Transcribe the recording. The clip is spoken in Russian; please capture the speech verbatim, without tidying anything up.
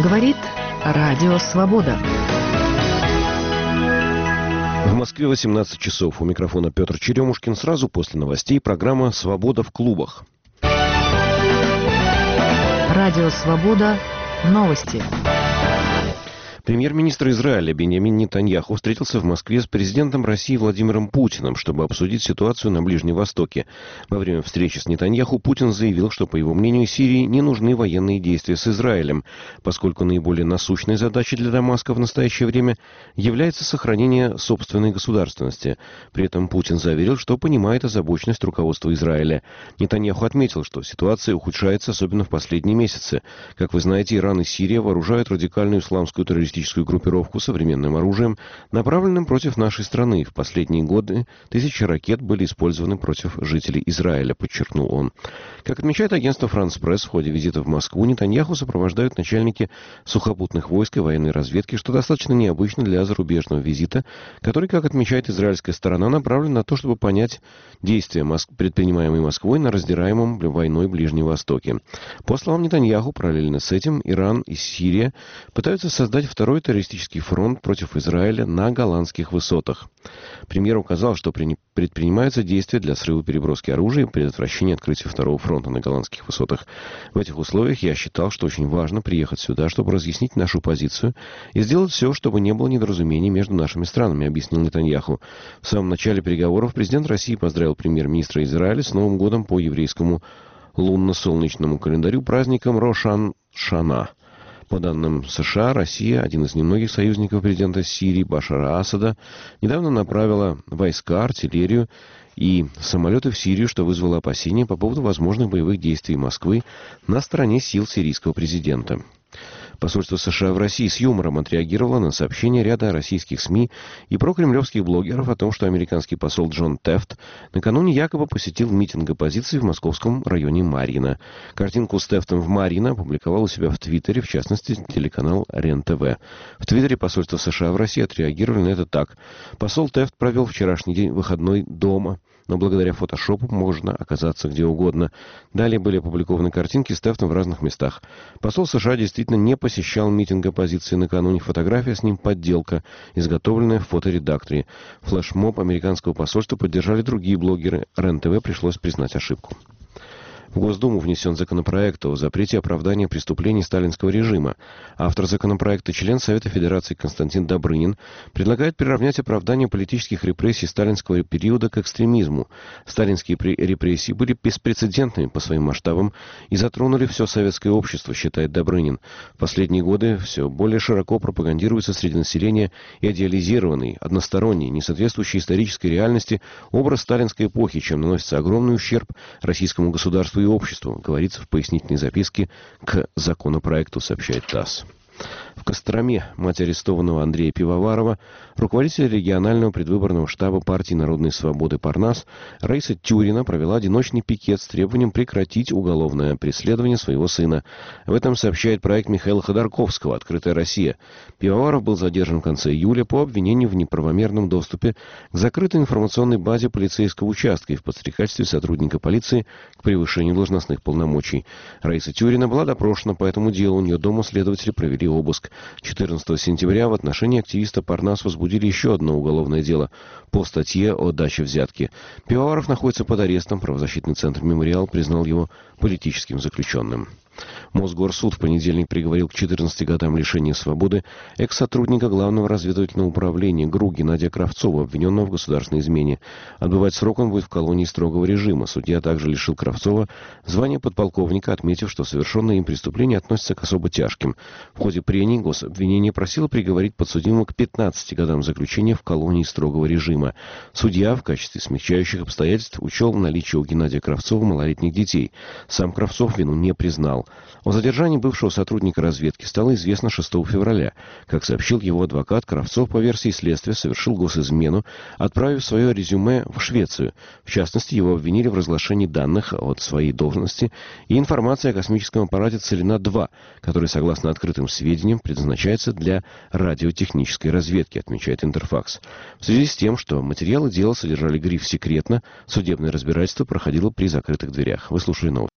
Говорит Радио Свобода. В Москве восемнадцать часов. У микрофона Петр Черемушкин. Сразу после новостей программа «Свобода в клубах». Радио Свобода. Новости. Премьер-министр Израиля Биньямин Нетаньяху встретился в Москве с президентом России Владимиром Путиным, чтобы обсудить ситуацию на Ближнем Востоке. Во время встречи с Нетаньяху Путин заявил, что, по его мнению, Сирии не нужны военные действия с Израилем, поскольку наиболее насущной задачей для Дамаска в настоящее время является сохранение собственной государственности. При этом Путин заверил, что понимает озабоченность руководства Израиля. Нетаньяху отметил, что ситуация ухудшается, особенно в последние месяцы. Как вы знаете, Иран и Сирия вооружают радикальную исламскую террористическую группировку современным оружием, направленным против нашей страны. В последние годы тысячи ракет были использованы против жителей Израиля, подчеркнул он. Как отмечает агентство «Франс Пресс», в ходе визита в Москву Нетаньяху сопровождают начальники сухопутных войск и военной разведки, что достаточно необычно для зарубежного визита, который, как отмечает израильская сторона, направлен на то, чтобы понять действия, предпринимаемые Москвой на раздираемом войной Ближнем Востоке. По словам Нетаньяху, параллельно с этим Иран и Сирия пытаются создать второй Второй террористический фронт против Израиля на Голландских высотах. Премьер указал, что предпринимаются действия для срыва переброски оружия и предотвращения открытия второго фронта на Голландских высотах. В этих условиях я считал, что очень важно приехать сюда, чтобы разъяснить нашу позицию и сделать все, чтобы не было недоразумений между нашими странами, объяснил Нетаньяху. В самом начале переговоров президент России поздравил премьер-министра Израиля с Новым годом по еврейскому лунно-солнечному календарю праздником Рош-ан-Шана. По данным США, Россия, один из немногих союзников президента Сирии Башара Асада, недавно направила войска, артиллерию и самолеты в Сирию, что вызвало опасения по поводу возможных боевых действий Москвы на стороне сил сирийского президента. Посольство США в России с юмором отреагировало на сообщения ряда российских СМИ и прокремлевских блогеров о том, что американский посол Джон Тефт накануне якобы посетил митинг оппозиции в московском районе Марьино. Картинку с Тефтом в Марьино опубликовал у себя в Твиттере, в частности, телеканал РЕН-ТВ. В Твиттере посольство США в России отреагировали на это так. Посол Тефт провел вчерашний день выходной дома, но благодаря фотошопу можно оказаться где угодно. Далее были опубликованы картинки с Тефтом в разных местах. Посол США действительно не посещал митинг оппозиции накануне. Фотография с ним подделка, изготовленная в фоторедакторе. Флешмоб американского посольства поддержали другие блогеры. РЕН-ТВ пришлось признать ошибку. В Госдуму внесен законопроект о запрете оправдания преступлений сталинского режима. Автор законопроекта, член Совета Федерации Константин Добрынин, предлагает приравнять оправдание политических репрессий сталинского периода к экстремизму. Сталинские репрессии были беспрецедентными по своим масштабам и затронули все советское общество, считает Добрынин. В последние годы все более широко пропагандируется среди населения идеализированный, односторонний, не соответствующий исторической реальности образ сталинской эпохи, чем наносится огромный ущерб российскому государству и обществу, говорится в пояснительной записке к законопроекту, сообщает ТАСС. В Костроме мать арестованного Андрея Пивоварова, руководитель регионального предвыборного штаба партии «Народной свободы» Парнас Раиса Тюрина провела одиночный пикет с требованием прекратить уголовное преследование своего сына. В этом сообщает проект Михаила Ходорковского «Открытая Россия». Пивоваров был задержан в конце июля по обвинению в неправомерном доступе к закрытой информационной базе полицейского участка и в подстрекательстве сотрудника полиции к превышению должностных полномочий. Раиса Тюрина была допрошена по этому делу. У нее дома следователи провели обыск. четырнадцатого сентября в отношении активиста Парнас возбудили еще одно уголовное дело по статье о даче взятки. Пивоваров находится под арестом. Правозащитный центр «Мемориал» признал его политическим заключенным. Мосгорсуд в понедельник приговорил к четырнадцати годам лишения свободы экс-сотрудника Главного разведывательного управления ГРУ Геннадия Кравцова, обвиненного в государственной измене. Отбывать срок он будет в колонии строгого режима. Судья также лишил Кравцова звания подполковника, отметив, что совершенные им преступления относятся к особо тяжким. В ходе прений гособвинение просило приговорить подсудимого к пятнадцати годам заключения в колонии строгого режима. Судья в качестве смягчающих обстоятельств учел наличие у Геннадия Кравцова малолетних детей. Сам Кравцов вину не признал. О задержании бывшего сотрудника разведки стало известно шестого февраля. Как сообщил его адвокат, Кравцов по версии следствия совершил госизмену, отправив свое резюме в Швецию. В частности, его обвинили в разглашении данных от своей должности и информации о космическом аппарате «Целина-два», который, согласно открытым сведениям, предназначается для радиотехнической разведки, отмечает Интерфакс. В связи с тем, что материалы дела содержали гриф «секретно», судебное разбирательство проходило при закрытых дверях. Вы слушали новости.